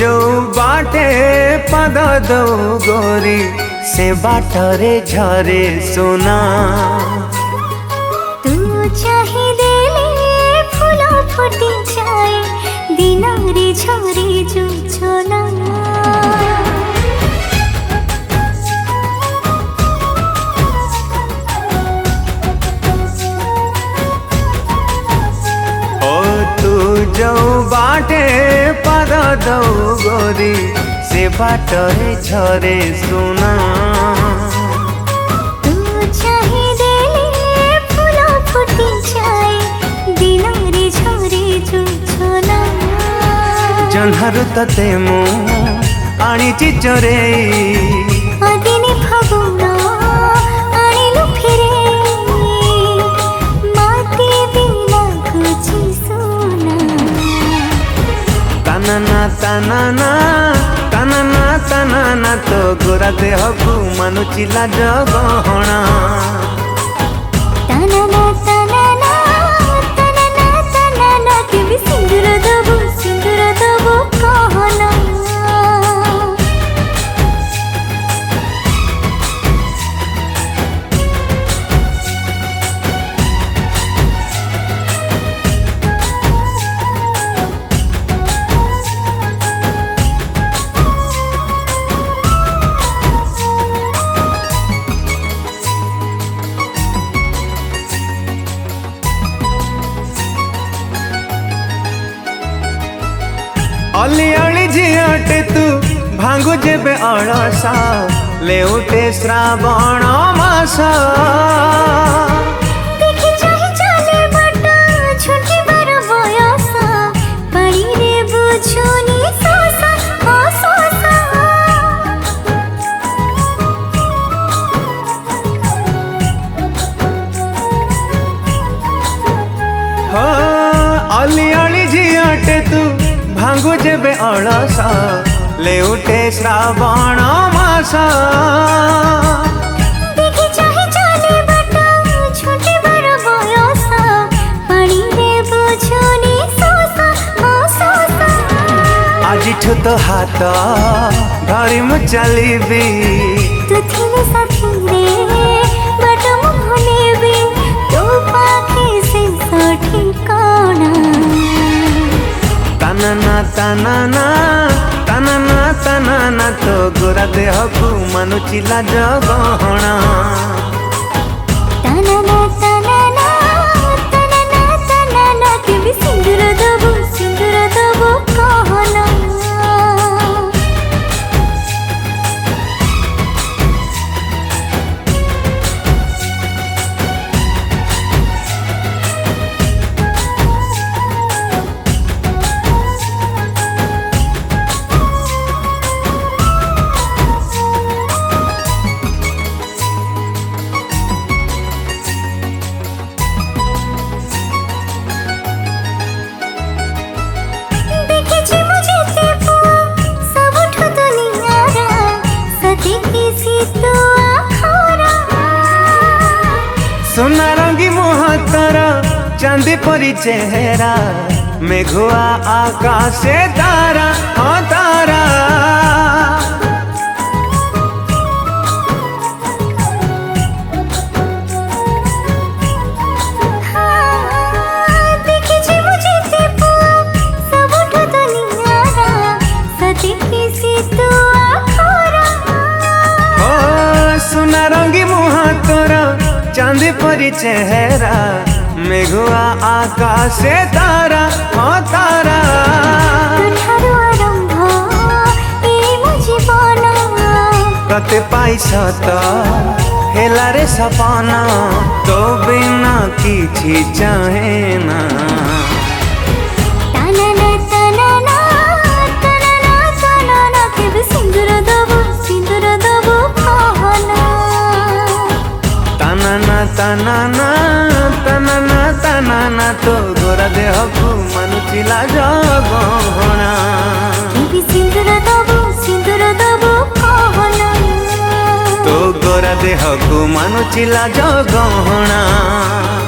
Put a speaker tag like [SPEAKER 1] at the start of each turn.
[SPEAKER 1] जो बाटे पद दो गोरी से बाटरे झरे सोना।
[SPEAKER 2] तू चाहे देले फूल फुटी जाए दिनारे झरे जो छोना।
[SPEAKER 1] जो बाटे पद दो गोरी से बाटरे झरे सोना।
[SPEAKER 2] तू चाहे देले फूल फुटी जाए दिनारे झरे जो छोना।
[SPEAKER 1] जन्हरु तते मु आनिची चोरे
[SPEAKER 2] अदिने फागुन आनिलु फेरे माटी बिना कुछ सोना।
[SPEAKER 1] तानाना तानाना तानाना तानाना तो गोरा देहकु मानुची लाज गहना।
[SPEAKER 2] तानाना तानाना तानाना तानाना केबे सिंदूर दबो कहना।
[SPEAKER 1] अली अली झियाटे तू भांगु जेबे अळसा लेउटे श्रावण मास।
[SPEAKER 2] देखि चाहि चले बट छुटी बर बयस पानी रे बुझुनी सोसा हो सोसा।
[SPEAKER 1] हो अली अली झियाटे तू भांगु जेबे अळसा लेउटे श्रावण मास।
[SPEAKER 2] देखि चाहि चले बट छुटी बर बयस पानी रे बुझुनी सोसा हो सोसा।
[SPEAKER 1] आजिठु तो हाथ धरी मु चलीबी
[SPEAKER 2] तू थिले साथी रे बट मु भुलेबी तू पाखे से ठिकाना।
[SPEAKER 1] तानाना तानाना तानाना तानाना तो गोरा देहकु मानुची लाज गहना।
[SPEAKER 2] तानाना तानाना तानाना तानाना केबे सिंदूर दबो कहना।
[SPEAKER 1] सोना रंगी मुहतर चांदी परी चेहरा मेघुआ आकाशे तारा हो तारा। सोना रंगी मुहतर चांदी परी चेहरा मेघुआ आकाशे तारा हो तारा। कते पाइस तो हेला रे सपना तो बिना किछि चाहे ना।
[SPEAKER 2] तानाना तानाना तानाना तानाना केबे सिंदूर दबो कहना।
[SPEAKER 1] तानाना तानाना तानाना तानाना तो गोरा देहकु मानुची लाज गहना।
[SPEAKER 2] केबे सिंदूर दबो कहना।
[SPEAKER 1] तो गोरा देहकु मानुची लाज गहना।